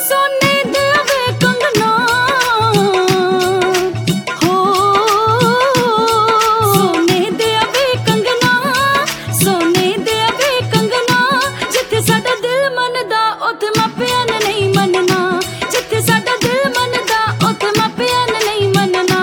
सोने दे वे कंगना हो, सोने दे वे कंगना, सोने दे वे कंगना। जिथे साडा दिल मनदा उथे मापियां ने नहीं मनना, जिथे साडा दिल मनदा उथे मापियां ने नहीं मनना।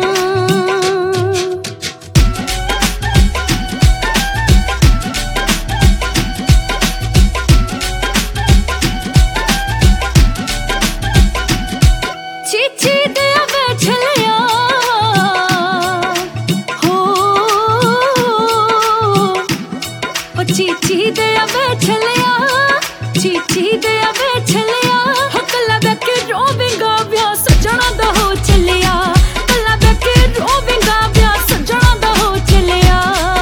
चीची दे वे छलिया हो, ओ चीची दे वे छलिया, चीची दे वे छलिया। हो कल्ला बैके रोवेंगा ब्याह सजना दा हो चलिया, कल्ला बैके रोवेंगा ब्याह सजना दा हो चलिया।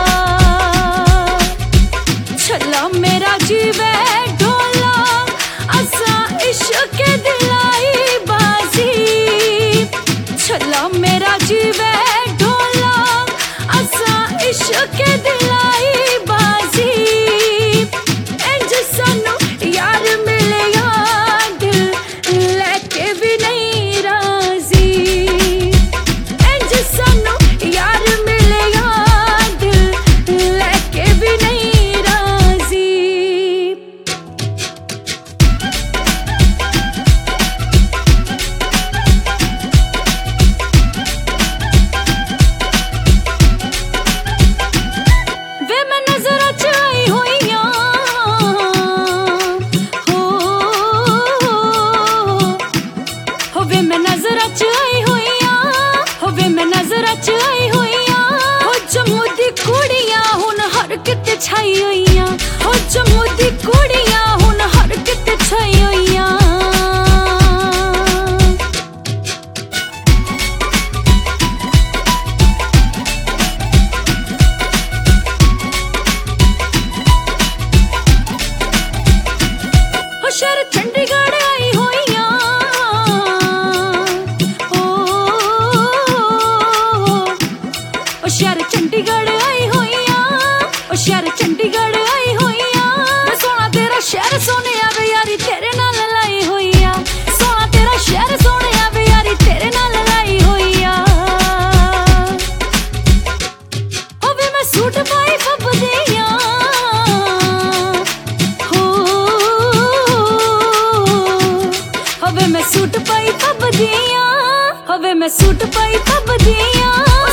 छला मेरा जीवे ढोला असा इश्क दिलाई बाजी, छला मेरा जीवे ढोला असा इश्क दिलाई बाजी। इंज सानू यार मिलिया दिल लेके भी नहीं राजी, इंज सानू यार मिलिया दिल लेके भी नहीं राजी। वे मैं नजर च आई होइयां हो वे मैं नजर च आई होइयां, हो वे मैं नजर च आई होइयां। हो जम्मू दी कुड़ियां हुन हर किते छाई होइयां, हो जम्मू दी कुड़ियां हुन हर किते छाई होइयां। हो शहर चंडीगढ़ आई होइयां ओ शहर चंडीगढ़ आई होइयां, ओ शहर चंडीगढ़ आई होइयां। वे सोना तेरा शहर सोनिया वे यारी तेरे नाल लाई होइया, सोना तेरा शहर सोनिया वे यारी तेरे नाल लाई होइया। ओ वे मैं सूट पाई फबदियां हो वे मैं सूट पाई फबदियां, हो वे मैं सूट पाई फबदियां।